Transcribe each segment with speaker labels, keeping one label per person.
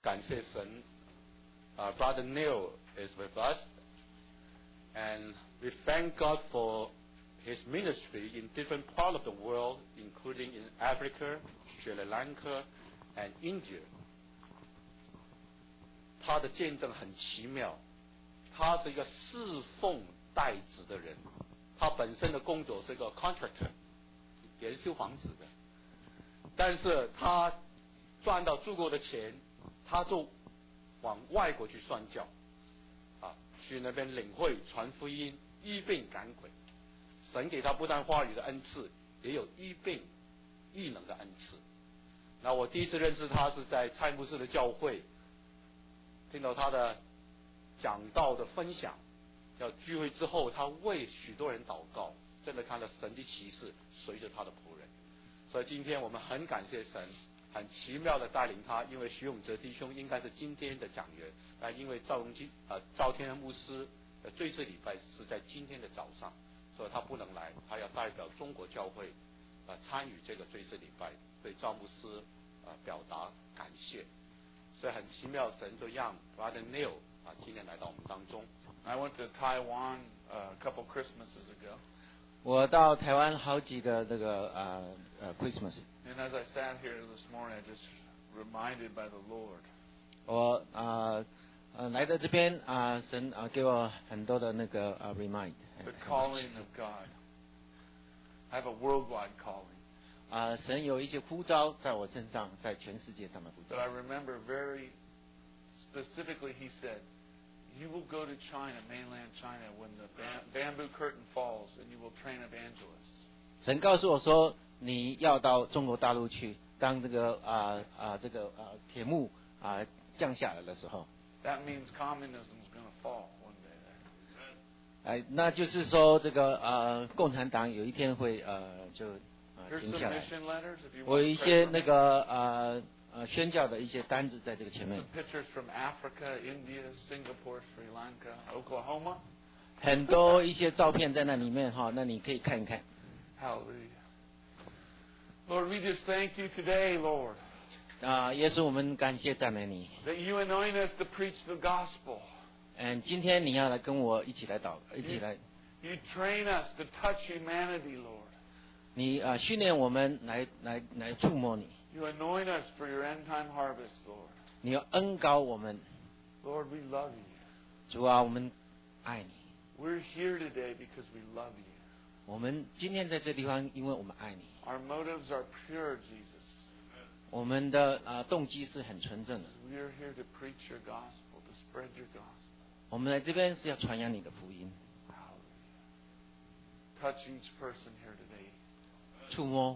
Speaker 1: 感谢神，Brother Neil is with us, and we thank God for his ministry in different parts of the world, including in Africa, Sri Lanka, and India. 他的见证很奇妙，他是一个侍奉代职的人，他本身的工作是一个 contractor， 也是修房子的，但是他赚到足够的钱，他就往外国去宣教，去那边领会传福音、医病赶鬼。神给他不但话语的恩赐，也有医病异能的恩赐。那我第一次认识他是在蔡牧师的教会，听到他的讲道的分享，要聚会之后，他为许多人祷告，真的看到神的奇事随着他的仆人。所以今天我们很感谢神，很奇妙的带领他。因为徐永哲弟兄应该是今天的讲员，但因为赵天恩牧师的追思礼拜是在今天的早上，所以他不能来，他要代表中国教会参与这个追思礼拜，对赵牧师表达感谢。所以很奇妙，神就让 Brother Neil 今天来到我们当中。
Speaker 2: I went to Taiwan a couple Christmases ago.
Speaker 3: 我到台湾好几个这个Christmas。
Speaker 2: And as I sat here this morning, I just reminded by the Lord.
Speaker 3: 我来到这边神给我很多的那个remind。
Speaker 2: The calling of God. I have a worldwide calling.
Speaker 3: 神有一些呼召在我身上，在全世界上面呼召。
Speaker 2: But I remember very specifically, He said, "You will go to China, mainland China, when the bamboo curtain falls, and you will train evangelists."
Speaker 3: 神告诉我说，你要到中国大陆去，当这个铁幕降下来的时候。
Speaker 2: That means communism is going to fall one day.
Speaker 3: 那就是说这个共产党有一天会就停下来。我有一些那个宣教的一些单子在这个前面。
Speaker 2: Some pictures from Africa, India, Singapore, Sri Lanka, Oklahoma.
Speaker 3: 很多一些照片在那里面哈，那你可以看一看。
Speaker 2: Hallelujah. Lord, we just thank you today, Lord.
Speaker 3: 耶稣，我们感谢赞美你。
Speaker 2: That you anoint us to preach the gospel.
Speaker 3: 今天你要来跟我一起来一起来。
Speaker 2: You train us to touch humanity, Lord.
Speaker 3: 你训练我们来触摸你。
Speaker 2: You anoint us for your end time harvest, Lord.
Speaker 3: 你要恩膏我们。
Speaker 2: Lord, we love you.
Speaker 3: 主啊，我们爱你。
Speaker 2: We're here today because we love you.
Speaker 3: 我们今天在这地方，因为我们爱你。
Speaker 2: Our motives are pure, Jesus.
Speaker 3: 我们的动机是很纯正的。
Speaker 2: We are here to preach your gospel, to spread your gospel.
Speaker 3: 我们来这边是要传扬你的福音。
Speaker 2: Hallelujah. Touch each person here today.
Speaker 3: 触摸。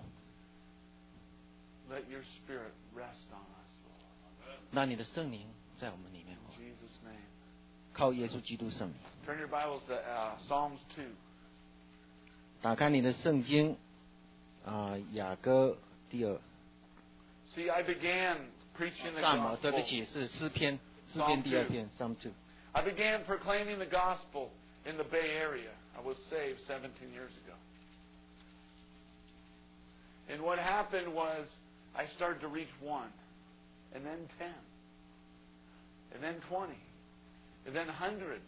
Speaker 2: Let your spirit rest on us, Lord.
Speaker 3: 让你的圣灵在我们里面。
Speaker 2: In Jesus' name.
Speaker 3: 靠耶稣基督圣名。
Speaker 2: Turn your Bibles to Psalms 2.
Speaker 3: 打开你的圣经，雅歌第2。
Speaker 2: See, I began preaching the
Speaker 3: 萨姆，对不
Speaker 2: gospel.
Speaker 3: 起，是诗篇第2篇 ，Psalm 2。
Speaker 2: I began proclaiming the gospel in the Bay Area. I was saved 17 years ago. And what happened was I started to reach 1, and then 10, and then 20, and then hundreds.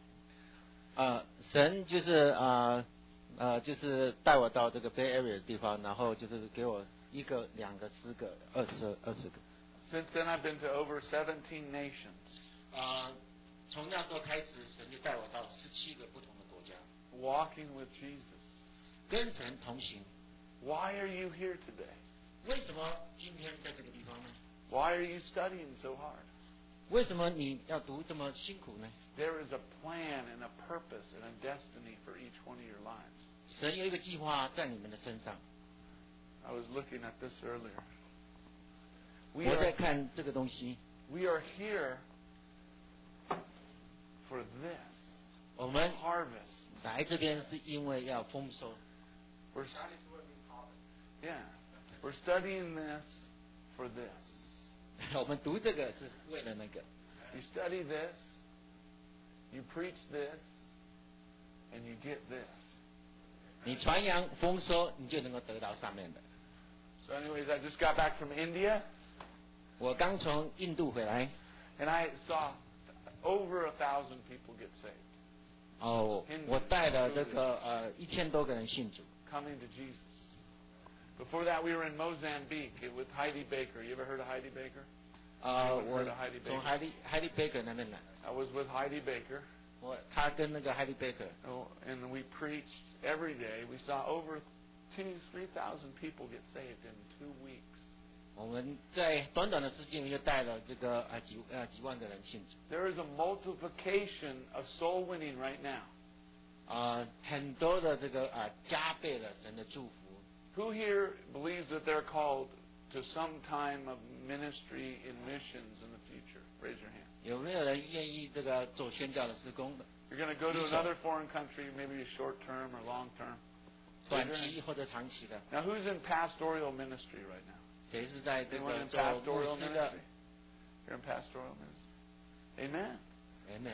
Speaker 3: 神就是就是带我到这个 Bay Area 的地方，然后就是给我1个、2个、10个、20个。
Speaker 2: Since then, I've been to over 17 nations.
Speaker 3: 从那时候开始，神就带我到17个不同的国家，
Speaker 2: Walking with Jesus.
Speaker 3: 跟神同行。
Speaker 2: Why are you here today?
Speaker 3: 为什么今天在这个地方呢？
Speaker 2: Why are you studying so hard?
Speaker 3: 为什么你要读这么辛苦呢？
Speaker 2: There is a plan and a purpose and a destiny for each one of your lives.
Speaker 3: 神有一个计划在你们的身上。
Speaker 2: I was looking at this earlier.
Speaker 3: 我在看这个东西。
Speaker 2: We are here for this.
Speaker 3: 我们
Speaker 2: Harvest.
Speaker 3: 来这边是因为要丰收。
Speaker 2: Yeah. We're studying this for this.
Speaker 3: 我们读这个是为了那个。
Speaker 2: You study this, you preach this, and you get this.
Speaker 3: 你传扬丰收，你就能够得到上面的。
Speaker 2: So anyways, I just got back from India.
Speaker 3: 我刚从印度回来。
Speaker 2: And I saw over 1,000 people get saved.
Speaker 3: 哦，我带了这个1000多个人信主。
Speaker 2: Coming to Jesus. Before that, we were in Mozambique with Heidi Baker. You ever heard of Heidi Baker?
Speaker 3: 我从Heidi Baker 那边来。
Speaker 2: I was with Heidi Baker.
Speaker 3: 他跟那个 Heidi Baker.
Speaker 2: Oh, and we preached every day. We saw over 3,000 people get saved in 2 weeks.
Speaker 3: 我们在短短的时间里就带了这个几万个人信主。
Speaker 2: There is a multiplication of soul winning right now.
Speaker 3: 很多的这个加倍了神的祝福。
Speaker 2: Who here believes that they're called to some time of ministry in missions in the future? Raise your hand.
Speaker 3: 有没有人愿意这个做宣教的事工的？
Speaker 2: You're going to go to another foreign country, maybe short term or long term.
Speaker 3: 短期或者长期的。
Speaker 2: Now, who's in pastoral ministry right now?
Speaker 3: 谁是在这个做
Speaker 2: pastoral
Speaker 3: 牧师的
Speaker 2: ministry? You're in pastoral ministry. Amen.
Speaker 3: Amen.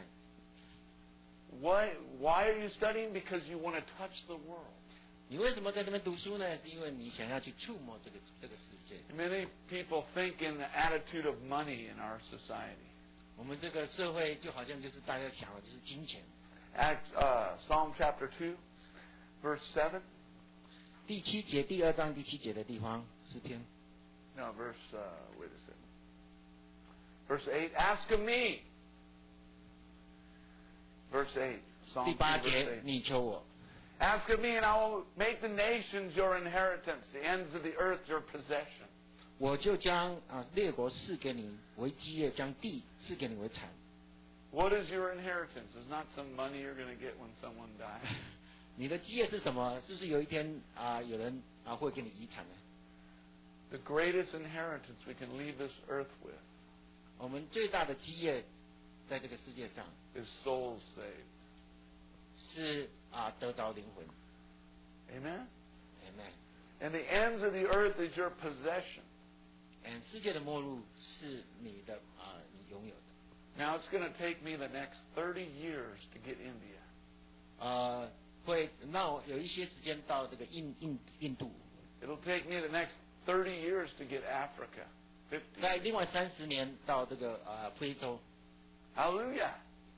Speaker 2: Why are you studying? Because you want to touch the world.
Speaker 3: 你为什么在这边读书呢？是因为你想要去触摸这个世界。
Speaker 2: Many people think in the attitude of money in our society.
Speaker 3: 我们这个社会就好像就是大家想的就是金钱。
Speaker 2: Psalm chapter 2, verse 7.
Speaker 3: 第2章第7节的地方，诗篇。
Speaker 2: No, wait a second. Verse 8, ask of me. Verse 8, Psalm 2,
Speaker 3: 第8
Speaker 2: verse
Speaker 3: 节，
Speaker 2: 8.
Speaker 3: 你求我。
Speaker 2: Ask of me, and I will make the nations your inheritance, the ends of the earth your possession.
Speaker 3: 我就将列国赐给你为基业，将地赐给你为产。
Speaker 2: What is your inheritance? It's not some money you're going to get when someone dies.
Speaker 3: 你的基业是什么？是不是有一天有人会给你遗产呢？
Speaker 2: The greatest inheritance we can leave this earth with
Speaker 3: 我们最大的基业，在这个世界上
Speaker 2: is souls saved.
Speaker 3: 是得着灵魂。
Speaker 2: Amen?
Speaker 3: Amen.
Speaker 2: And the ends of the earth is your possession.
Speaker 3: 世界的末路是你的你拥有的。
Speaker 2: Now it's going to take me the next 30 years to get India.
Speaker 3: 会那有一些时间到这个印度。
Speaker 2: It'll take me the next 30 years to get Africa.
Speaker 3: 在另外30年到这个非洲。
Speaker 2: Hallelujah.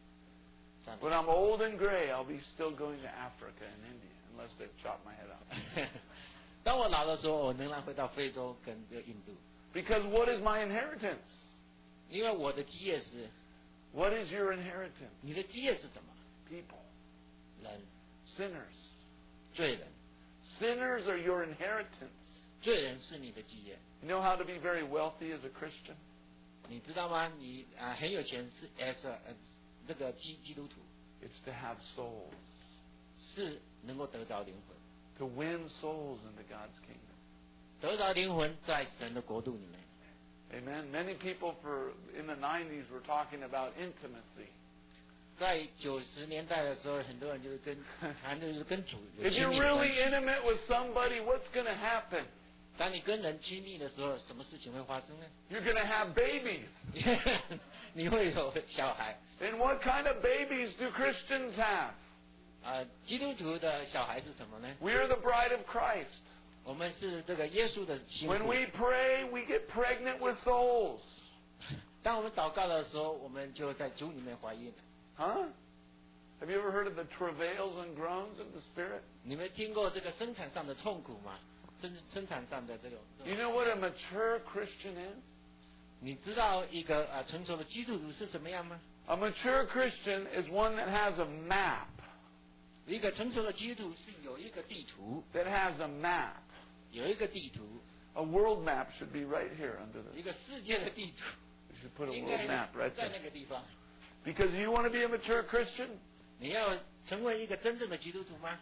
Speaker 2: When I'm old and gray, I'll be still going to Africa and India, unless they've chopped my head off.
Speaker 3: 当我老的时候，我仍然会到非洲跟印度。
Speaker 2: Because what is my inheritance?
Speaker 3: 因为我的基业是。
Speaker 2: What is your inheritance?
Speaker 3: 你的基业是什么
Speaker 2: ？People.
Speaker 3: 人。
Speaker 2: Sinners.
Speaker 3: 罪人。
Speaker 2: Sinners are your inheritance.
Speaker 3: 罪人是你的基业。
Speaker 2: You know how to be very wealthy as a Christian?
Speaker 3: 你知道吗？你很有钱是 as 这个基督徒。
Speaker 2: It's to have souls.
Speaker 3: 是能够得着灵魂。
Speaker 2: To win souls into God's kingdom.
Speaker 3: 得着灵魂在神的国度里面。
Speaker 2: Amen. Many people in the 90s were talking about intimacy.
Speaker 3: 在90年代的时候，很多人就是谈的就是跟主有
Speaker 2: If
Speaker 3: 亲
Speaker 2: you're
Speaker 3: 密的关
Speaker 2: really
Speaker 3: 系。
Speaker 2: intimate with somebody, what's going to happen?
Speaker 3: 当你跟人亲密的时候，什么事情会发生呢？
Speaker 2: You're going to have babies.
Speaker 3: 你会有小孩。
Speaker 2: And what kind of babies do Christians have?
Speaker 3: 基督徒的小孩是什么呢？
Speaker 2: We are the bride of Christ.
Speaker 3: 我们是这个耶稣的新妇。
Speaker 2: When we pray, we get pregnant with souls.
Speaker 3: 当我们祷告的时候，我们就在主里面怀孕了。
Speaker 2: Huh? Have you ever heard of the travails and groans of the Spirit?
Speaker 3: 你们听过这个生产上的痛苦吗？生产上的这种。
Speaker 2: You know what a mature Christian is?
Speaker 3: 你知道一个成熟的基督徒是怎么样吗？
Speaker 2: A mature Christian is one that has a map.
Speaker 3: 一个成熟的基督徒是有一个地图。
Speaker 2: That has a map.
Speaker 3: 有一个地图。
Speaker 2: A world map should be right here under this.
Speaker 3: 一个世界的地图。
Speaker 2: You should put a world map right
Speaker 3: 在
Speaker 2: there.
Speaker 3: 那个地方。
Speaker 2: Because you want to be a mature Christian?
Speaker 3: 你要成为一个真正的基督徒吗？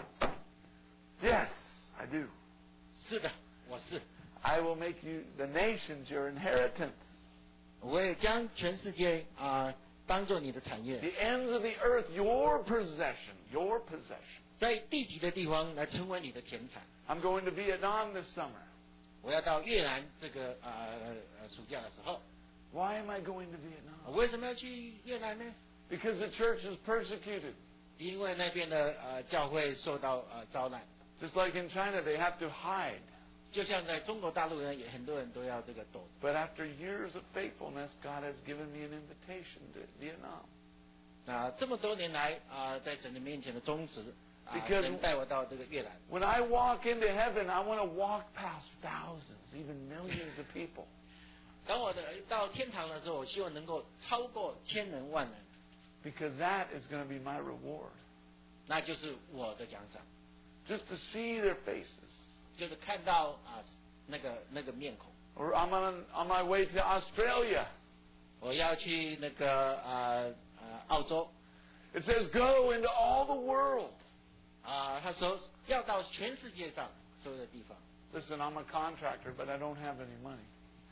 Speaker 2: Yes, I do.
Speaker 3: 是的，我是。
Speaker 2: I will make you the nations your inheritance.
Speaker 3: 我也将全世界当做你的产业。
Speaker 2: The ends of the earth your possession, your possession.
Speaker 3: 在地极的地方来成为你的田产。
Speaker 2: I'm going to Vietnam this summer.
Speaker 3: 我要到越南这个暑假的时候。
Speaker 2: Why am I going to Vietnam?
Speaker 3: 为什么要去越南呢？
Speaker 2: Because the church is persecuted.
Speaker 3: 因为那边的教会受到招揽。
Speaker 2: Just like in China, they have to hide.
Speaker 3: 就像在中国大陆呢，也很多人都要这个躲。
Speaker 2: But after years of faithfulness, God has given me an invitation to Vietnam.
Speaker 3: 这么多年来在神的面前的宗旨神带我到这个越南。
Speaker 2: When I walk into heaven, I want to walk past thousands, even millions of people.
Speaker 3: 当我到天堂的时候，我希望能够超过千人万人。
Speaker 2: Because that is going to be my reward.
Speaker 3: 那就是我的奖赏。
Speaker 2: Just to see their faces.
Speaker 3: 就是看到那个面孔。
Speaker 2: Or I'm on my way to Australia.
Speaker 3: 我要去那个澳洲。
Speaker 2: It says go into all the world.
Speaker 3: 他说要到全世界上所有的地方。
Speaker 2: Listen, I'm a contractor, but I don't have any money.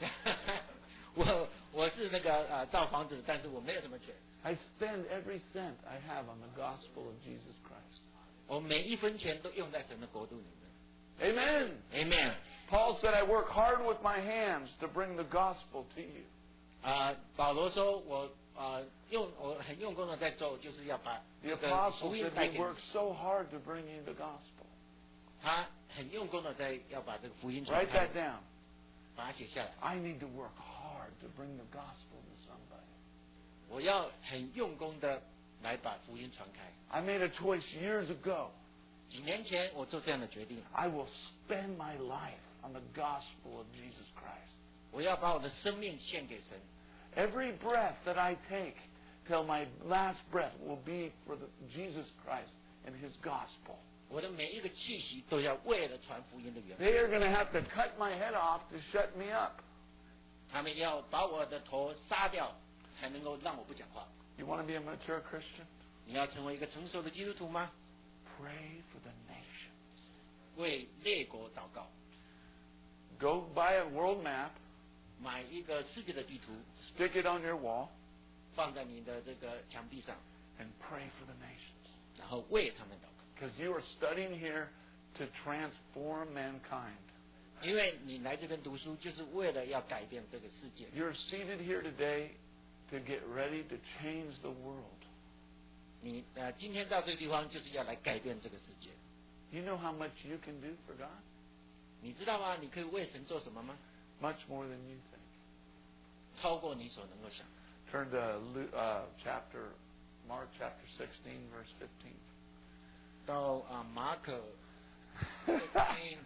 Speaker 3: 我是那个造房子，但是我没有什么钱。
Speaker 2: I spend every cent I have on the gospel of Jesus Christ.
Speaker 3: 我每一分钱都用在神的国度里面。
Speaker 2: Amen.
Speaker 3: Amen.
Speaker 2: Paul said, I work hard with my hands to bring the gospel to you.
Speaker 3: 保罗说我很用功的在做，就是要把
Speaker 2: The apostle said we work so hard to bring you the gospel.
Speaker 3: 他很用功的要把这个福音传开。
Speaker 2: Write that down.
Speaker 3: 把它写下来。
Speaker 2: I need to work hard to bring the gospel to somebody.
Speaker 3: 我要很用功的来把福音传开。
Speaker 2: I made a choice years ago.
Speaker 3: 几年前我做这样的决定。
Speaker 2: I will spend my life on the gospel of Jesus Christ.
Speaker 3: 我要把我的生命献给神。
Speaker 2: Every breath that I take till my last breath will be for Jesus Christ and His gospel.
Speaker 3: 我的每一个气息都要为了传福音的缘故。
Speaker 2: They are going to have to cut my head off to shut me up.
Speaker 3: 他们要把我的头杀掉，才能够让我不讲话。
Speaker 2: You want to be a mature Christian?
Speaker 3: 你要成为一个成熟的基督徒吗？
Speaker 2: Pray for the nations.
Speaker 3: 为列国祷告。
Speaker 2: Go buy a world map.
Speaker 3: 买一个世界的地图。
Speaker 2: Stick it on your wall.
Speaker 3: 放在你的这个墙壁上。
Speaker 2: And pray for the nations.
Speaker 3: 然后为他们祷告。
Speaker 2: Because you are studying here to transform mankind.
Speaker 3: 因为你来这边读书，就是为了要改变这个世界。
Speaker 2: You're seated here today to get ready to change the world.
Speaker 3: 你今天到这个地方，就是要来改变这个世界。
Speaker 2: You know how much you can do for God?
Speaker 3: 你知道吗？你可以为神做什么吗？
Speaker 2: Much more than you think.
Speaker 3: 超过你所能够想。
Speaker 2: Turn to Mark chapter 16, verse 15.
Speaker 3: 到马可16。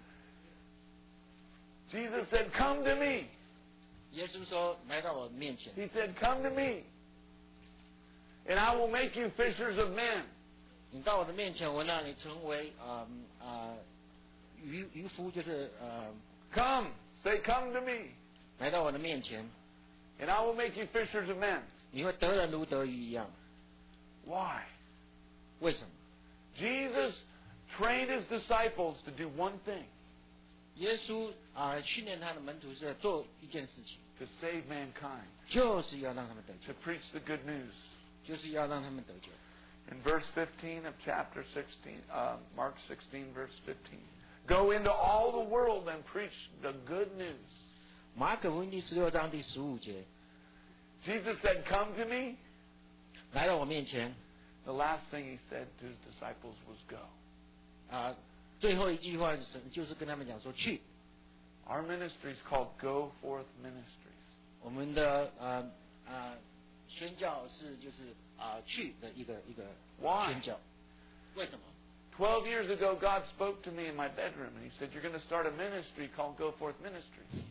Speaker 2: Jesus said, "Come to me."
Speaker 3: 耶稣说：“来到我面前。”
Speaker 2: He said, "Come to me, and I will make you fishers of men."
Speaker 3: 你到我的面前，我让你成为渔夫，就是
Speaker 2: Come, say, "Come to me."
Speaker 3: 来到我的面前
Speaker 2: And I will make you fishers of men.
Speaker 3: 你会得人如得鱼一样。
Speaker 2: Why?
Speaker 3: 为什么？
Speaker 2: Jesus trained his disciples to do one thing.
Speaker 3: 耶稣训练他的门徒是要做一件事情，
Speaker 2: To save mankind.
Speaker 3: 就是要让他们得
Speaker 2: To
Speaker 3: 救，
Speaker 2: preach the good news.
Speaker 3: 就是要让他们得救。
Speaker 2: In verse 15 of chapter 16, Mark 16, verse 15. Go into all the world and preach the good news.
Speaker 3: 马可福音第16章第15节，
Speaker 2: Jesus said, "Come to me."
Speaker 3: 来到我面前。
Speaker 2: The last thing he said to his disciples was go.
Speaker 3: 最后一句话就是跟他们讲说去。
Speaker 2: Our ministry is called Go Forth Ministries.
Speaker 3: 我们的宣教是就是去的一个
Speaker 2: Why?
Speaker 3: 宣教。为什么？
Speaker 2: 12 years ago, God spoke to me in my bedroom, and He said, "You're going to start a ministry called Go Forth Ministries."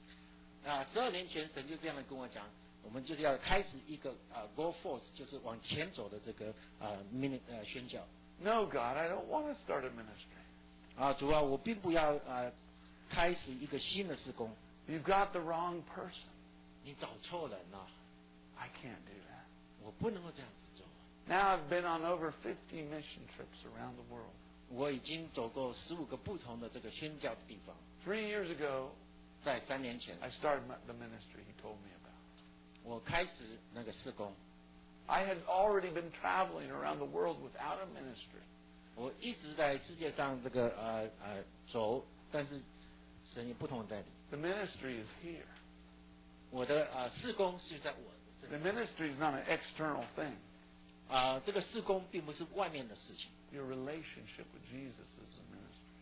Speaker 3: 12年前神就这样的跟我讲，我们就是要开始一个go forth， 就是往前走的这个宣教。
Speaker 2: No, God, I don't want to start a ministry.
Speaker 3: 主啊，我并不要开始一个新的事工。
Speaker 2: You've got the wrong person.
Speaker 3: 你找错人了，
Speaker 2: I can't do that.
Speaker 3: 我不能够这样子做。
Speaker 2: Now I've been on over 50 mission trips around the world.
Speaker 3: 我已经走过15个不同的这个宣教的地方。
Speaker 2: 3 years ago,
Speaker 3: 在3年前，
Speaker 2: I started the ministry He told me about.
Speaker 3: 我开始那个事工。
Speaker 2: I had already been traveling around the world without a ministry.
Speaker 3: 我一直在世界上这个走，但是神有不同的带领。
Speaker 2: The ministry is here.
Speaker 3: 我的事工是在我的
Speaker 2: The
Speaker 3: 身上。
Speaker 2: ministry is not an external thing.
Speaker 3: 这个事工并不是外面的事情，
Speaker 2: Your relationship with Jesus is the ministry.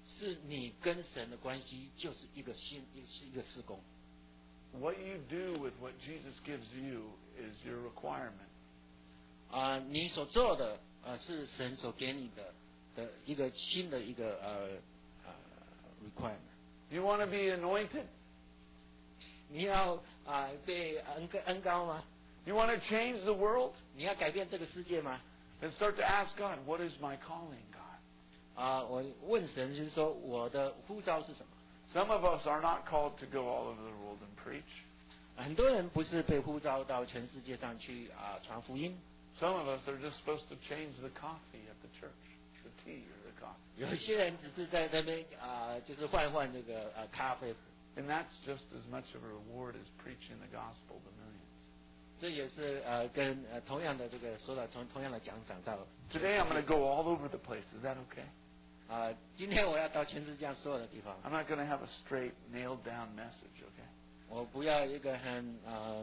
Speaker 3: 是你跟神的关系就是一个是一个事工。
Speaker 2: What you do with what Jesus gives you is your requirement.
Speaker 3: 你所做的是神所给你的一个新的一个requirement.
Speaker 2: You want to be anointed?
Speaker 3: 你要被恩膏吗？
Speaker 2: You want to change the world?
Speaker 3: 你要改变这个世界吗？
Speaker 2: Then start to ask God, what is my calling, God?
Speaker 3: 我问神就是说我的呼召是什么？
Speaker 2: Some of us are not called to go all over the world and preach.
Speaker 3: 很多人不是被呼召到全世界上去传福音。
Speaker 2: Some of us are just supposed to change the coffee at the church, the tea or the coffee.
Speaker 3: 有些人只是在那边就是换这个咖啡。
Speaker 2: And that's just as much of a reward as preaching the gospel to millions.
Speaker 3: 这也是跟同样的这个说了同样的奖赏到。
Speaker 2: Today I'm going to go all over the place. Is that okay?
Speaker 3: 今天我要到全世界所有的地方。
Speaker 2: I'm not going to have a straight, nailed down message, okay?
Speaker 3: 我不要一个很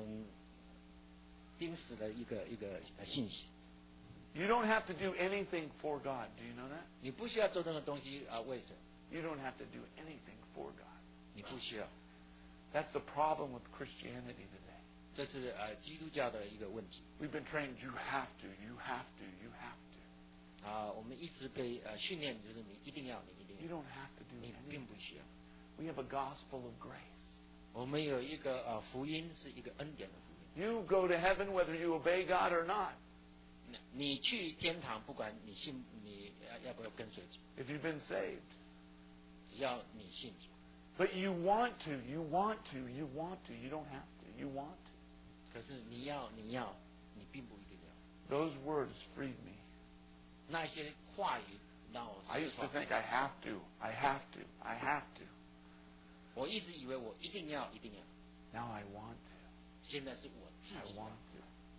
Speaker 3: 钉死的一个信息。
Speaker 2: You don't have to do anything for God. Do you know that?
Speaker 3: 你不需要做任何东西为神。
Speaker 2: You don't have to do anything for God.
Speaker 3: 你不需要。
Speaker 2: That's the problem with Christianity today.
Speaker 3: 这是基督教的一个问题。
Speaker 2: We've been trained, you have to, you have to, you have to.
Speaker 3: 我们一直被训练，就是你一定要，你一定
Speaker 2: You
Speaker 3: 要，
Speaker 2: don't have to do
Speaker 3: 你
Speaker 2: anything.
Speaker 3: 并不需要。
Speaker 2: We have a gospel of grace.
Speaker 3: 我们有一个福音，是一个恩典的福音。
Speaker 2: You go to heaven whether you obey God or not.
Speaker 3: 你去天堂，不管你信，你要不要跟随主，
Speaker 2: If you've been saved.
Speaker 3: 只要你信主。
Speaker 2: But you want to, you want to, you want to. You don't have to. You want to.
Speaker 3: 可是你要，你并不一定要。
Speaker 2: Those words freed me.
Speaker 3: 那些话语让我
Speaker 2: I
Speaker 3: 释
Speaker 2: used to
Speaker 3: 放。
Speaker 2: think I have to, I have to, I have to.
Speaker 3: 我一直以为我一定要。
Speaker 2: Now I want to.
Speaker 3: 现在是我自
Speaker 2: I
Speaker 3: 己
Speaker 2: want to.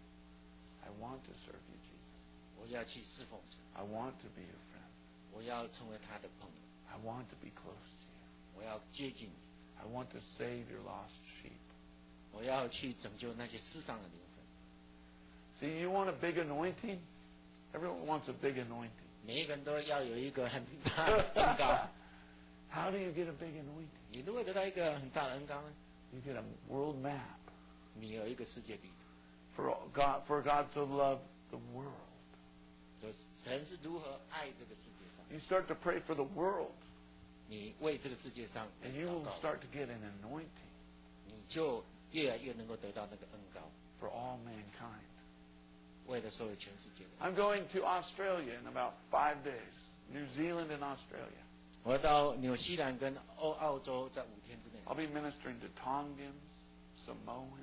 Speaker 2: I want to serve you, Jesus.
Speaker 3: 我要去侍奉神，
Speaker 2: I want to be your friend.
Speaker 3: 我要成为他的朋友，
Speaker 2: I want to be close to you.
Speaker 3: 我要接近你，
Speaker 2: I want to save your lost sheep.
Speaker 3: 我要去拯救那些世上的灵魂。
Speaker 2: See, you want a big anointing? Everyone wants a big anointing.
Speaker 3: 每一个人都要有一个很大的恩膏。
Speaker 2: How do you get a big anointing?
Speaker 3: 你如果得到一个很大的恩膏呢？
Speaker 2: You get a world map
Speaker 3: 你有一个世界地图，
Speaker 2: for God to love the world.
Speaker 3: 就是神是如何爱这个世界上。
Speaker 2: You start to pray for the world,
Speaker 3: 你为这个世界上
Speaker 2: and you
Speaker 3: 祷
Speaker 2: will
Speaker 3: 告，
Speaker 2: start to get an anointing
Speaker 3: 你就越来越能够得到那个恩膏，
Speaker 2: for all mankind.
Speaker 3: 为了所有全世界的。
Speaker 2: I'm going to Australia in about 5 days. New Zealand and Australia.
Speaker 3: 我要到纽西兰跟澳洲，在5天之内。
Speaker 2: I'll be ministering to Tongans, Samoans,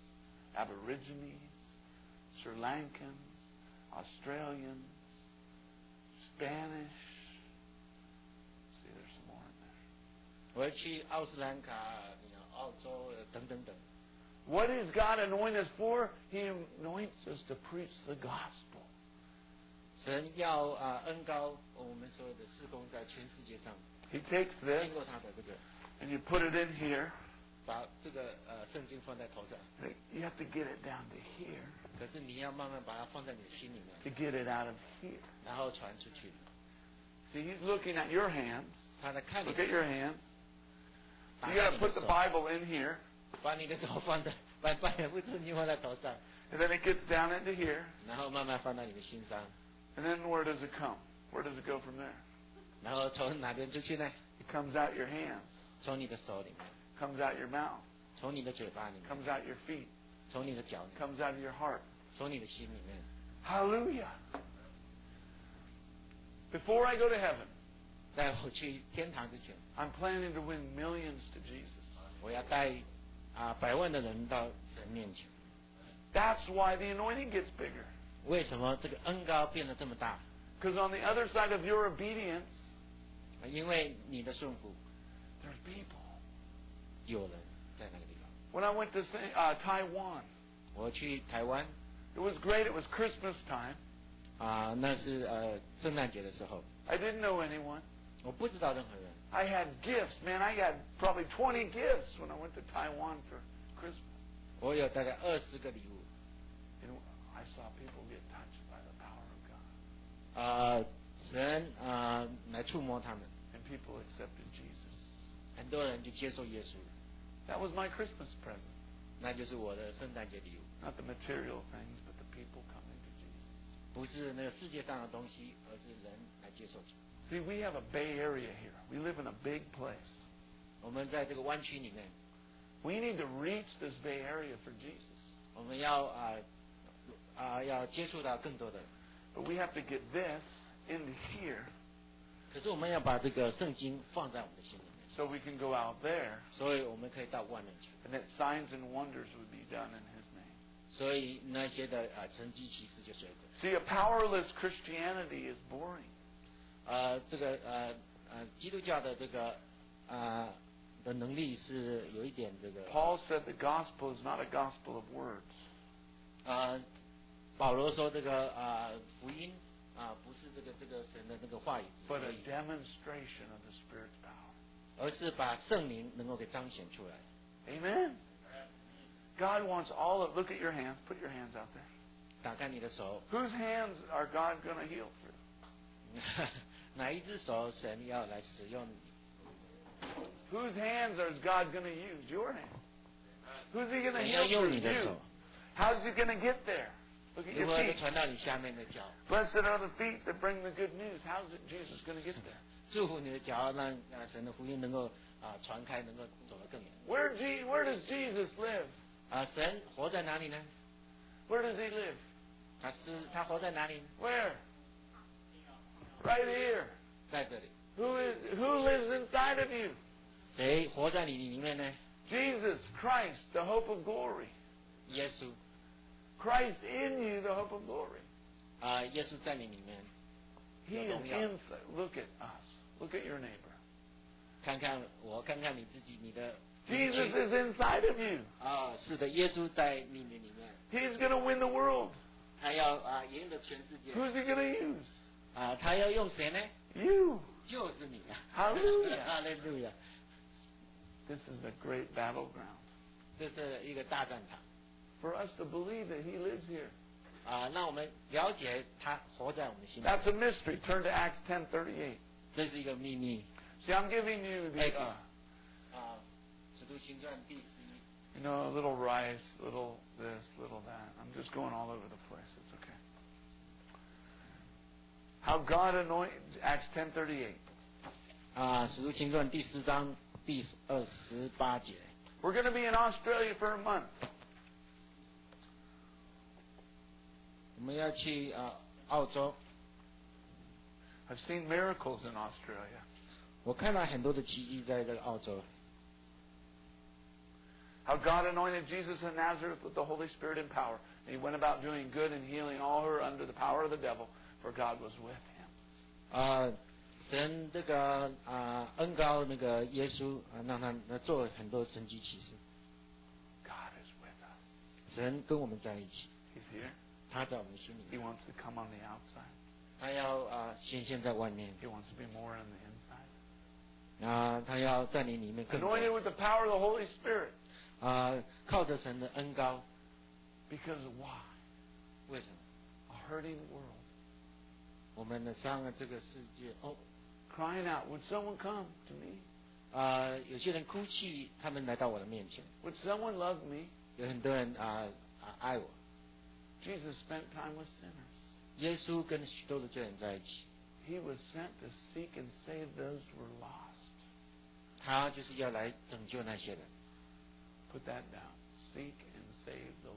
Speaker 2: Aborigines, Sri Lankans, Australians, Spanish. See, there's some more in there.
Speaker 3: 我要去奥斯兰卡、澳洲等等等。
Speaker 2: What does God anoint us for? He anoints us to preach the gospel.
Speaker 3: 神要恩膏我们所有的事工在全世界上，
Speaker 2: He takes this
Speaker 3: 经过他的这个，
Speaker 2: and you put it in here.
Speaker 3: 把这个圣经放在头上。
Speaker 2: You have to get it down to here
Speaker 3: 可是你要慢慢把它放在你的心里面，
Speaker 2: to get it out of here.
Speaker 3: 然后传出去。
Speaker 2: See, He's looking at your hands.
Speaker 3: 他在看你
Speaker 2: Look
Speaker 3: 的
Speaker 2: at your hands.
Speaker 3: 打
Speaker 2: You
Speaker 3: 开
Speaker 2: got
Speaker 3: 你
Speaker 2: to
Speaker 3: 的
Speaker 2: put the
Speaker 3: 手，
Speaker 2: Bible in here,
Speaker 3: 把你的头放在，把你不是你放在头上，
Speaker 2: and then it gets down into here.
Speaker 3: 然后慢慢放到你的心上，
Speaker 2: And then where does it come? Where does it go from there?
Speaker 3: 然后从哪边出去呢？
Speaker 2: It comes out your hands,
Speaker 3: 从你的手里面，
Speaker 2: comes out your mouth,
Speaker 3: 从你的嘴巴里面，
Speaker 2: comes out your feet,
Speaker 3: 从你的脚里面，
Speaker 2: comes out of your heart.
Speaker 3: 从你的心里面。
Speaker 2: Hallelujah. Before I go to heaven,
Speaker 3: 在我去天堂之前，
Speaker 2: I'm planning to win millions to Jesus.
Speaker 3: 我要带100万的人到神面前。
Speaker 2: That's why the anointing gets bigger.
Speaker 3: 为什么这个恩膏变得这么大？
Speaker 2: Because on the other side of your obedience,
Speaker 3: 因为你的顺服，
Speaker 2: there's people.
Speaker 3: 有人在那个地方。
Speaker 2: When I went to Taiwan,
Speaker 3: 我去台湾
Speaker 2: it was great. It was Christmas time.
Speaker 3: 那是圣诞节的时候，
Speaker 2: I didn't know anyone.
Speaker 3: 我不知道任何人。
Speaker 2: I had gifts. Man, I got probably 20 gifts when I went to Taiwan for Christmas.
Speaker 3: 我有大概20个礼物。
Speaker 2: And I saw people get touched by the power of God.
Speaker 3: 神来触摸他们，
Speaker 2: And people accepted Jesus.
Speaker 3: 很多人就接受耶稣。
Speaker 2: That was my Christmas present.
Speaker 3: 那就是我的圣诞节礼物。
Speaker 2: Not the material things, but the people coming to Jesus.
Speaker 3: 不是那个世界上的东西，而是人来接受主。
Speaker 2: See, we have a Bay Area here. We live in a big place.
Speaker 3: 我们在这个湾区里面。
Speaker 2: We need to reach this Bay Area for Jesus.
Speaker 3: 我们要要接触到更多的人。
Speaker 2: But we have to get this into here.
Speaker 3: 可是我们要把这个圣经放在我们的心里面。
Speaker 2: So we can go out there.
Speaker 3: 所以我们可以到外面去。
Speaker 2: And that signs and wonders would be done in His name.
Speaker 3: 所以那些的神迹奇事就随着。
Speaker 2: See, a powerless Christianity is boring.
Speaker 3: 这个基督教的这个的能力是有一点这个。
Speaker 2: Paul said the gospel is not a gospel of words.
Speaker 3: 保罗说这个福音不是这个神的那个话语。
Speaker 2: But a demonstration of the Spirit's power.
Speaker 3: 而是把圣灵能够给彰显出来。
Speaker 2: Amen. God wants all of. Look at your hands. Put your hands out there.
Speaker 3: 打开你的手。
Speaker 2: Whose hands are God going to heal through?
Speaker 3: 哪一只手神要来使用你？
Speaker 2: Whose hands is God going to use? Your hands. Who's He going to
Speaker 3: 神
Speaker 2: heal
Speaker 3: 要用
Speaker 2: through?
Speaker 3: 你的
Speaker 2: You.
Speaker 3: 手。
Speaker 2: How's He going to get there? Look at
Speaker 3: 如
Speaker 2: your
Speaker 3: 何
Speaker 2: feet.
Speaker 3: 传到你下面的脚？
Speaker 2: Blessed are the feet that bring the good news. How's it Jesus going to get there?
Speaker 3: 祝福你的脚，让神的福音能够传开，能够走得更远。
Speaker 2: Where does Jesus live?
Speaker 3: 神活在哪里呢？
Speaker 2: Where does He live?
Speaker 3: 他活在哪里？
Speaker 2: Where? Right here.
Speaker 3: 在这里。
Speaker 2: Who lives inside of you?
Speaker 3: 谁活在你里面呢？
Speaker 2: Jesus Christ, the hope of glory.
Speaker 3: 耶稣。
Speaker 2: Christ in you, the hope of glory.
Speaker 3: 耶稣在你里面。
Speaker 2: He is inside. Look at us. Look at your neighbor.
Speaker 3: 看看我，看看你自己，你的。
Speaker 2: Jesus is inside of you.
Speaker 3: 是的，耶稣在你里面。
Speaker 2: He's going to win the world.
Speaker 3: 他要赢得全世界。
Speaker 2: Who's He going to use?
Speaker 3: 他要用谁呢？
Speaker 2: You.
Speaker 3: 就是你啊！
Speaker 2: Hallelujah.
Speaker 3: 哈利路亚。
Speaker 2: This is a great battleground.
Speaker 3: 这是一个大战场。
Speaker 2: For us to believe that He lives here.
Speaker 3: 让我们了解他活在我们的心里。
Speaker 2: That's a mystery. Turn to Acts 10:38.
Speaker 3: 这是一个秘密。
Speaker 2: See, I'm giving you the,
Speaker 3: 使徒行传第11。
Speaker 2: You know, a little rice, little this, little that. I'm just going all over the place. It's okay. How God anointed, Acts 10:38.
Speaker 3: 使徒行传第4章第28节。
Speaker 2: We're going to be in Australia for a month.
Speaker 3: 我们要去澳洲。
Speaker 2: I've seen miracles in Australia.
Speaker 3: 我看到很多的奇迹在这个澳洲。
Speaker 2: How God anointed Jesus of Nazareth with the Holy Spirit and power. And He went about doing good and healing all who are under the power of the devil, for God was with Him.
Speaker 3: 神这个恩膏那个耶稣让他做很多神迹奇事。
Speaker 2: God is with us.
Speaker 3: 神跟我们在一起。
Speaker 2: He's here.
Speaker 3: 他在我们心里
Speaker 2: He
Speaker 3: 面。
Speaker 2: wants to come on the outside.
Speaker 3: 他要显现在外面。
Speaker 2: He wants to be more on the inside.
Speaker 3: 他要在你里面更多。
Speaker 2: Anointed with the power of the Holy Spirit.
Speaker 3: 靠着神的恩膏。
Speaker 2: Because why?
Speaker 3: 为什么？
Speaker 2: A hurting world.
Speaker 3: 我们的上了这个世界
Speaker 2: Crying out, would someone come to me?
Speaker 3: 有些人哭泣，他们来到我的面前。
Speaker 2: Would someone love me?
Speaker 3: 有很多人爱我。
Speaker 2: Jesus spent time with sinners.
Speaker 3: 耶稣跟许多的罪人在一起。
Speaker 2: He was sent to seek and save those who were lost.
Speaker 3: 他就是要来拯救那些人。
Speaker 2: Put that down. Seek and save the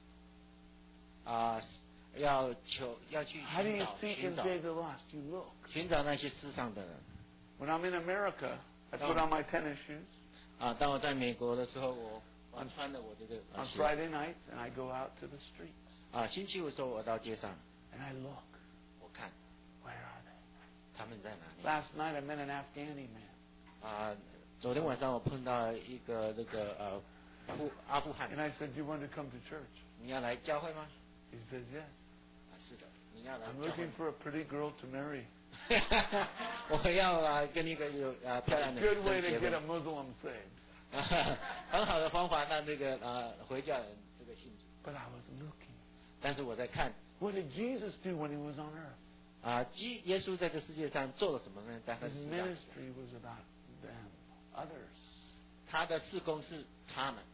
Speaker 2: lost.
Speaker 3: 要去
Speaker 2: How do you seek
Speaker 3: 寻
Speaker 2: and
Speaker 3: 找
Speaker 2: save the lost? You look.
Speaker 3: 寻找那些世上的人。
Speaker 2: When I'm in America, I put on my tennis shoes.
Speaker 3: 当我在美国的时候，我穿了我这个
Speaker 2: On
Speaker 3: 鞋。
Speaker 2: Friday nights, and I go out to the streets.
Speaker 3: 星期五的时候，我到街上，
Speaker 2: And I look.
Speaker 3: 我看
Speaker 2: Where are they?
Speaker 3: 他们在哪里。
Speaker 2: Last night I met an Afghani man.
Speaker 3: 昨天晚上我碰到一个那个阿富汗。
Speaker 2: And I said, do you want to come to church?
Speaker 3: 你要来教会吗？
Speaker 2: He says, yes.
Speaker 3: 是的，你要来
Speaker 2: I'm
Speaker 3: 教会
Speaker 2: looking。for a pretty girl to marry.
Speaker 3: 我要跟一个有漂亮的
Speaker 2: Good
Speaker 3: 女
Speaker 2: way
Speaker 3: 生
Speaker 2: to
Speaker 3: 结
Speaker 2: get a
Speaker 3: 婚。
Speaker 2: Muslim saved.
Speaker 3: 很好的方法让这个回教人这个信主。
Speaker 2: But I was looking.
Speaker 3: 但是我在看，
Speaker 2: What did Jesus do when He was on earth?
Speaker 3: 耶稣在这世界上做了什么呢？在他
Speaker 2: His
Speaker 3: 十架之前
Speaker 2: ministry was about them, others.
Speaker 3: 他的事工是他们。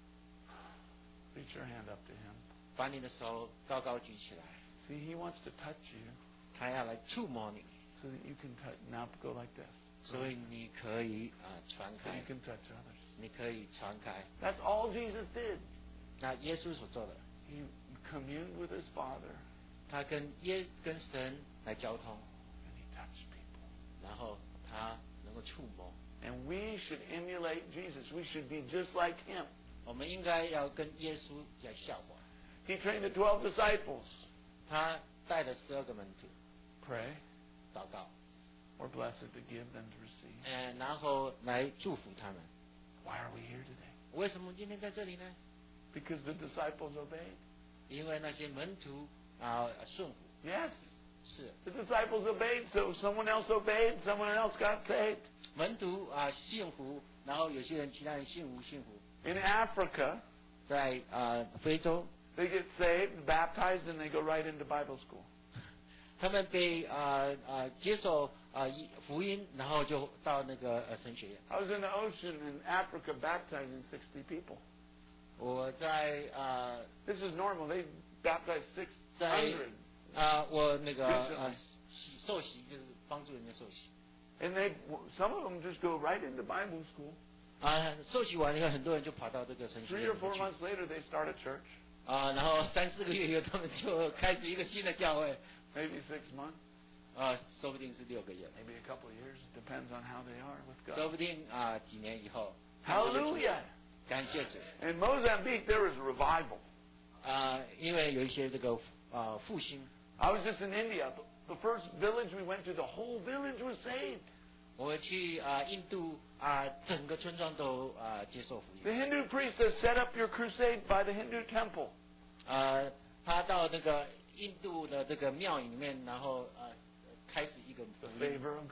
Speaker 2: Reach your hand up to him.
Speaker 3: 把你的手高高举起来。
Speaker 2: See, he wants to touch you.
Speaker 3: 他要来触摸你。
Speaker 2: So that you can touch. Now go like this.
Speaker 3: 所以你可以传
Speaker 2: So
Speaker 3: 开
Speaker 2: you。can touch others.
Speaker 3: 你可以传开。
Speaker 2: That's all Jesus did.
Speaker 3: 那耶稣所做的，
Speaker 2: He communed with his Father
Speaker 3: 他跟神来交通，
Speaker 2: and he touched people.
Speaker 3: 然后他能够触摸。
Speaker 2: And we should emulate Jesus. We should be just like him.
Speaker 3: 我们应该要跟耶稣来效法。
Speaker 2: He trained the 12 disciples.
Speaker 3: 他带了12个门徒
Speaker 2: Pray.
Speaker 3: 祷告，
Speaker 2: More blessed to give than to receive.
Speaker 3: 然后来祝福他们。
Speaker 2: Why are we here today?
Speaker 3: 为什么今天在这里呢？
Speaker 2: Because the disciples obeyed.
Speaker 3: 因为那些门徒顺服。
Speaker 2: Yes.
Speaker 3: 是
Speaker 2: The disciples obeyed, so someone else obeyed, someone else got saved.
Speaker 3: 门徒信服，然后有些人其他人信服。
Speaker 2: In Africa,
Speaker 3: 在非洲，
Speaker 2: they get saved, baptized, and they go right into Bible school.
Speaker 3: 他们被接受福音，然后就到那个神学院。
Speaker 2: I was in the ocean in Africa baptizing 60 people.
Speaker 3: 我在
Speaker 2: This is normal. They baptize
Speaker 3: 在
Speaker 2: 600.
Speaker 3: 我那个受洗，就是帮助人家受洗。
Speaker 2: And some of them just go right into Bible school.
Speaker 3: 受洗完以后，很多人就跑到这个神学
Speaker 2: 3
Speaker 3: 院
Speaker 2: or 4
Speaker 3: 里去。
Speaker 2: months later, they start a church.
Speaker 3: 然后3-4个月以后，他们就开始一个新的教会。
Speaker 2: Maybe 6 months.
Speaker 3: 说不定是6个月，
Speaker 2: Maybe a couple of years. Depends on how they are with
Speaker 3: 说
Speaker 2: God.
Speaker 3: 不定几年以后。
Speaker 2: Hallelujah.
Speaker 3: 感谢主。
Speaker 2: In Mozambique, there was revival.
Speaker 3: 因为有一些这个复兴。
Speaker 2: I was just in India. The first village we went to, the whole village was saved.
Speaker 3: 我去印度整个村庄都接受福
Speaker 2: The
Speaker 3: 音。
Speaker 2: Hindu priest has set up your crusade by the Hindu temple.
Speaker 3: 他到那个印度的这个庙里面，然后开始一个
Speaker 2: The
Speaker 3: 福音。
Speaker 2: favor of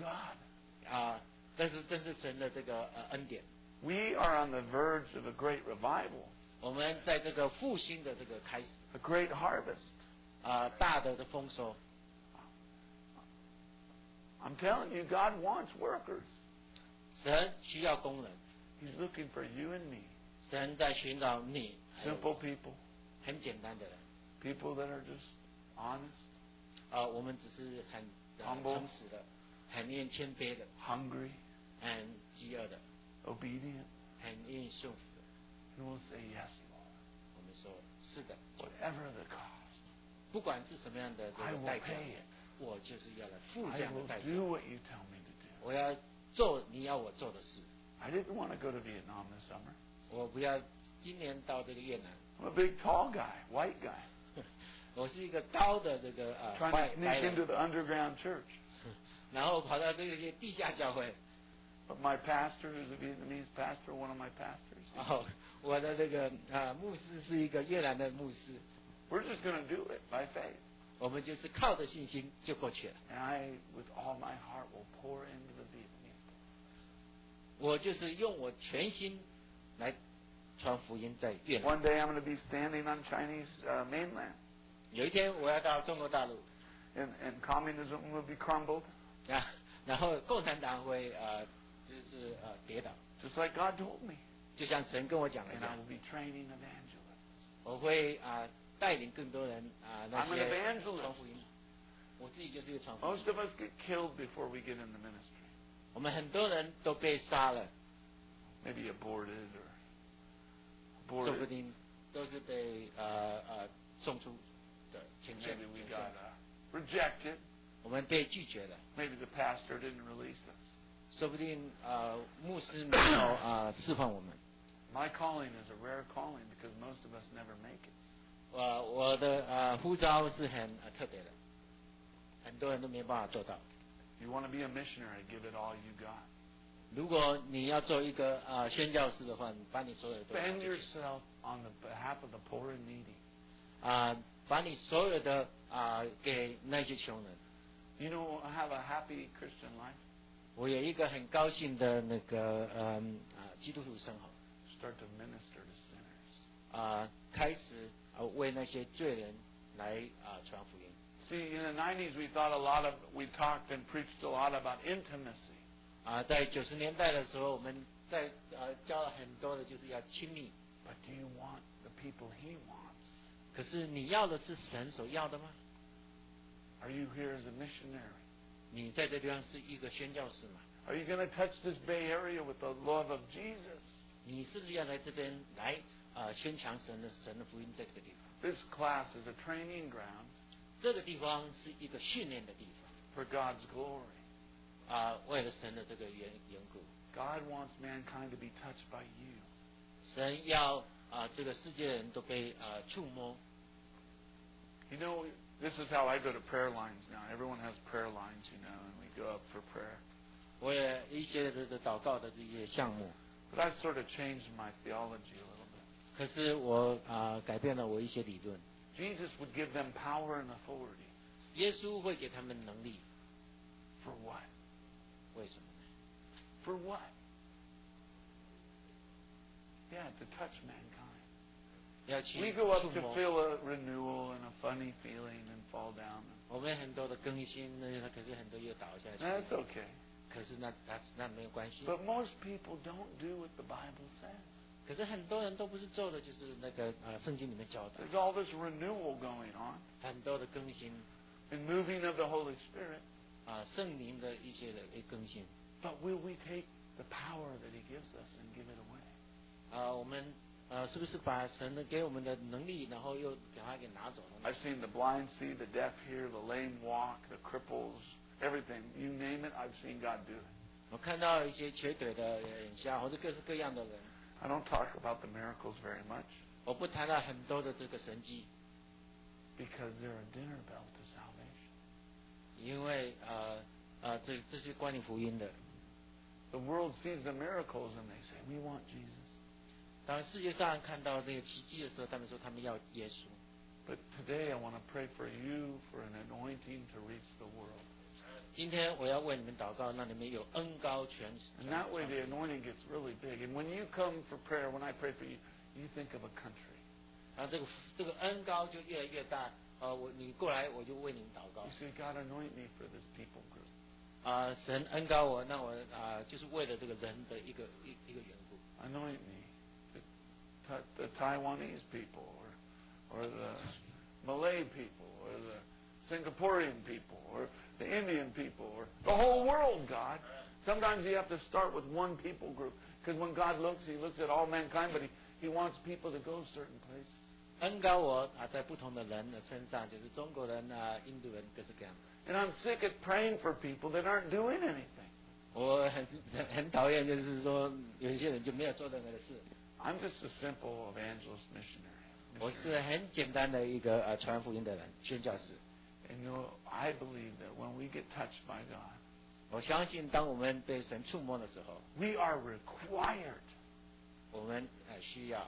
Speaker 2: God.
Speaker 3: 但是真是神的这个恩典。
Speaker 2: We are on the verge of a great revival,
Speaker 3: 我们在这个复兴的这个开始，
Speaker 2: a great harvest.
Speaker 3: 大的丰收。
Speaker 2: I'm telling you, God wants workers.
Speaker 3: 神需要工人，
Speaker 2: He's looking for you and me.
Speaker 3: 神在寻找你，还有
Speaker 2: Simple people.
Speaker 3: 很简单的人。
Speaker 2: People that are just honest,
Speaker 3: 我们只是很
Speaker 2: Humble
Speaker 3: 诚实的，很愿意谦卑的，
Speaker 2: hungry,
Speaker 3: 很饥饿的，
Speaker 2: obedient.
Speaker 3: 很愿意顺服的。
Speaker 2: And we'll say, yes, Lord.
Speaker 3: 我们说是的，
Speaker 2: Whatever the cost,
Speaker 3: 不管是什么样的这
Speaker 2: I
Speaker 3: 个
Speaker 2: will
Speaker 3: 代价，
Speaker 2: pay it.
Speaker 3: 我就是要来付
Speaker 2: I
Speaker 3: 这样的
Speaker 2: will
Speaker 3: 代价。
Speaker 2: do what you tell me to do.
Speaker 3: 我要做你要我做的事。
Speaker 2: I didn't want to go to Vietnam this summer.
Speaker 3: 我不要今年到这个越南。
Speaker 2: I'm a big, tall guy, white guy,
Speaker 3: 我是一个高的这个
Speaker 2: trying
Speaker 3: 白
Speaker 2: to
Speaker 3: 白
Speaker 2: sneak into
Speaker 3: 人，
Speaker 2: the underground church.
Speaker 3: 然后跑到这些地下教会。
Speaker 2: But my pastor, who's a Vietnamese pastor, one of my pastors,
Speaker 3: 我的这个牧师是一个越南的牧师。
Speaker 2: we're just going to do it by faith.
Speaker 3: 我们就是靠着信心就过去了。
Speaker 2: And I, with all my heart, will pour into the Vietnamese.
Speaker 3: 我就是用我全心来传福音在越南。
Speaker 2: One day I'm going to be standing on Chinese mainland,
Speaker 3: 有一天我要到中国大陆，
Speaker 2: and communism will be crumbled,
Speaker 3: 然后共产党会就是跌倒，
Speaker 2: just like God told me.
Speaker 3: 就像神跟我讲的一
Speaker 2: And I
Speaker 3: 样，
Speaker 2: will be training evangelists.
Speaker 3: 我会带领更多人那
Speaker 2: I'm an
Speaker 3: 些
Speaker 2: evangelist.
Speaker 3: 传福音。我自己就是一个传福音
Speaker 2: Most。of us get killed before we get in the ministry.
Speaker 3: 我们很多人都被杀了，
Speaker 2: Maybe aborted or
Speaker 3: 说不
Speaker 2: aborted.
Speaker 3: 定都是被送出的前线
Speaker 2: Maybe we got rejected.
Speaker 3: 我们被拒绝了，
Speaker 2: Maybe the pastor didn't release us.
Speaker 3: 说不定牧师没有释放我们。
Speaker 2: My calling is a rare calling because most of us never make it.
Speaker 3: 我的呼召是很特别的，很多人都没办法做到。
Speaker 2: If you want to be a missionary, give it all you got.
Speaker 3: 如果你要做一个宣教士的话，你把你所有的都拿
Speaker 2: Spend
Speaker 3: 出去
Speaker 2: yourself on the behalf of the poor and needy.
Speaker 3: 把你所有的给那些穷人。
Speaker 2: You know, I have a happy Christian life.
Speaker 3: 我有一个很高兴的那个基督徒生活。
Speaker 2: Start to minister to sinners.
Speaker 3: 开始为那些罪人来传福音。
Speaker 2: See, in the 90s, we talked and preached a lot about intimacy.
Speaker 3: 在90年代的时候，我们在教了很多的就是要亲密。
Speaker 2: But do you want the people He wants?
Speaker 3: 可是你要的是神所要的吗？
Speaker 2: Are you here as a missionary?
Speaker 3: 你在这地方是一个宣教士吗？
Speaker 2: Are you going to touch this Bay Area with the love of Jesus?
Speaker 3: 你是不是要来这边来宣强神的福音在这个地方？
Speaker 2: This class is a training ground.
Speaker 3: 这个地方是一个训练的地方。
Speaker 2: For God's glory.
Speaker 3: 为了神的这个缘故。
Speaker 2: God wants mankind to be touched by you.
Speaker 3: 神要这个世界人都被触摸。
Speaker 2: You know, this is how I go to prayer lines now. Everyone has prayer lines, you know, and we go up for prayer.
Speaker 3: 我也一些的祷告的这些项目。
Speaker 2: But I've sort of changed my theology a little bit.
Speaker 3: 可是我改变了我一些理论。
Speaker 2: Jesus would give them power and authority.
Speaker 3: 耶稣会给他们能力。
Speaker 2: For what?
Speaker 3: 为什么呢？
Speaker 2: For what? Yeah, to touch mankind.
Speaker 3: 要去
Speaker 2: We go up
Speaker 3: 触
Speaker 2: to
Speaker 3: 摸。
Speaker 2: feel a renewal and a funny feeling and fall down.
Speaker 3: 我们很多的更新，可是很多又倒下去。
Speaker 2: That's okay.
Speaker 3: 可是那没有关系。
Speaker 2: But most people don't do what the Bible says.
Speaker 3: 可是很多人都不是做的，就是那个圣经里面教的。
Speaker 2: There's all this renewal going on
Speaker 3: 很多的更新。
Speaker 2: and moving of the Holy Spirit.
Speaker 3: 圣灵的一些的更新。
Speaker 2: But will we take the power that He gives us and give it away?
Speaker 3: 我们是不是把神给我们的能力，然后又给他给拿走了呢？
Speaker 2: I've seen the blind see, the deaf hear, the lame walk, the cripples, everything. You name it, I've seen God do it.
Speaker 3: 我看到一些瘸腿的眼瞎，或者各式各样的人。
Speaker 2: I don't talk about the miracles very much
Speaker 3: 我不谈到很多的这个神迹，
Speaker 2: because they're a dinner bell to salvation.
Speaker 3: 因为这是关于福音的。
Speaker 2: The world sees the miracles and they say, we want Jesus.
Speaker 3: 当世界上看到这个奇迹的时候，他们说他们要耶稣。
Speaker 2: But today I want to pray for you for an anointing to reach the world.
Speaker 3: 今天我要为你们祷告，让你们有恩膏全使。
Speaker 2: And that way the anointing gets really big. And when you come for prayer, when I pray for you, you think of a country.
Speaker 3: 然后这个恩膏就越来越大。你过来，我就为你们祷告。
Speaker 2: You say, God, anoint me for this people group.
Speaker 3: 神恩膏我，那我就是为了这个人的一个缘故。
Speaker 2: Anoint me to touch the Taiwanese people or the Malay people or the Singaporean people or the Indian people or the whole world, God. Sometimes you have to start with one people group because when God looks, He looks at all mankind, but He wants people to go certain places.
Speaker 3: 恩膏我在不同的人的身上，就是中国人印度人，各式各样。
Speaker 2: And I'm sick of praying for people that aren't doing anything.
Speaker 3: 我很讨厌，就是说有一些人就没有做任何的事。
Speaker 2: I'm just a simple evangelist missionary.
Speaker 3: 我是很简单的一个传福音的人，宣教士。
Speaker 2: And you know, I believe that when we get touched by God,
Speaker 3: 我相信，当我们被神触摸的时候，
Speaker 2: we are required.
Speaker 3: 我们需要。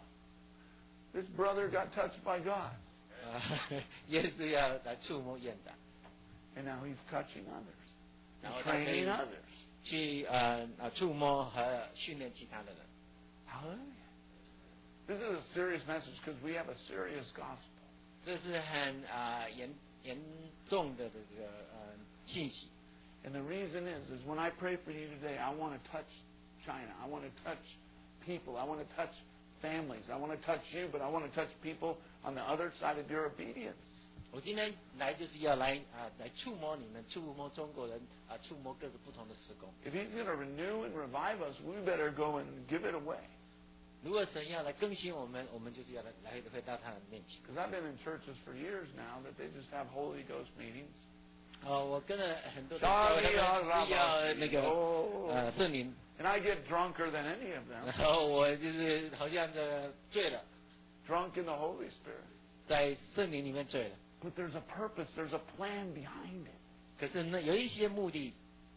Speaker 2: This brother got touched by God.
Speaker 3: 耶稣要来触摸燕达，
Speaker 2: And now he's touching others.
Speaker 3: 然
Speaker 2: And
Speaker 3: 后他可以
Speaker 2: training others.
Speaker 3: 去触摸和训练其他的人。
Speaker 2: Hallelujah. This is a serious message because we have a serious gospel.
Speaker 3: 这是很严重的这个信息。
Speaker 2: And the reason is when I pray for you today, I want to touch China. I want to touch people. I want to touch families. I want to touch you, but I want to touch people on the other side of your obedience.
Speaker 3: 我今天来就是要来触摸你们，触摸中国人触摸各种不同的施工。
Speaker 2: If He's going to renew and revive us, we better go and give it away.
Speaker 3: 如果神要来更新我们，我们就是要来回到他的面前。
Speaker 2: Because I've been in churches for years now that they just have Holy Ghost meetings.
Speaker 3: 我跟了很多的教会，他们要那个圣灵。
Speaker 2: And I get drunker than any of them.
Speaker 3: 然后我就是好像醉了，
Speaker 2: Drunk in the Holy Spirit.
Speaker 3: 在圣灵里面醉了。
Speaker 2: But there's a purpose, there's a plan behind it.
Speaker 3: 可是呢，有一些目的。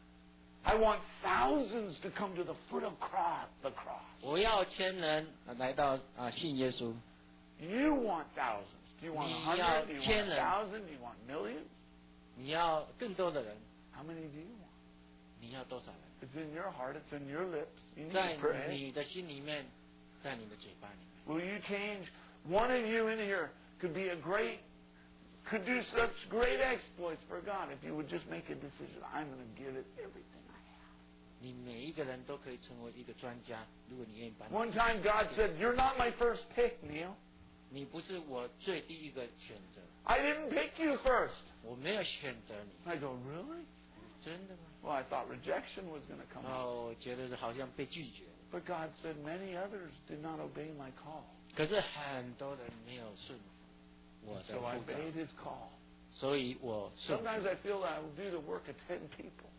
Speaker 2: I want thousands to come to the foot of the cross.
Speaker 3: 我要千人来到信耶稣。
Speaker 2: You want thousands. Do you want 100? Do you want 1,000? Do you want millions?
Speaker 3: 你要更多的人。
Speaker 2: How many do you want?
Speaker 3: 你要多少人？
Speaker 2: It's in your heart. It's in your lips. You need
Speaker 3: 在
Speaker 2: to pray.
Speaker 3: 你的心里面，在你的嘴巴里面。
Speaker 2: Will you change? One of you in here could be a great could do such great exploits for God if you would just make a decision. I'm going to give it everything I have.
Speaker 3: 你每一个人都可以成为一个专家，如果你愿意把。
Speaker 2: One time God said, "You're not my first pick, Neil."
Speaker 3: 你不是我最第一个选择。
Speaker 2: I didn't pick you first.
Speaker 3: 我没有选择你。
Speaker 2: I go, really?
Speaker 3: 真的吗？
Speaker 2: Well, I thought rejection was going to come out.
Speaker 3: 我觉得好像被拒绝。
Speaker 2: But God said, many others did not obey my call.
Speaker 3: 可是很多人没有顺服我的
Speaker 2: So I
Speaker 3: 呼召，
Speaker 2: obeyed His call.
Speaker 3: 所以我顺服。
Speaker 2: Sometimes I feel that I will do the work of 10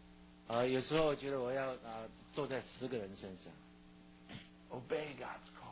Speaker 2: people.
Speaker 3: 有时候我觉得我要坐在10个人身上。
Speaker 2: Obey God's call.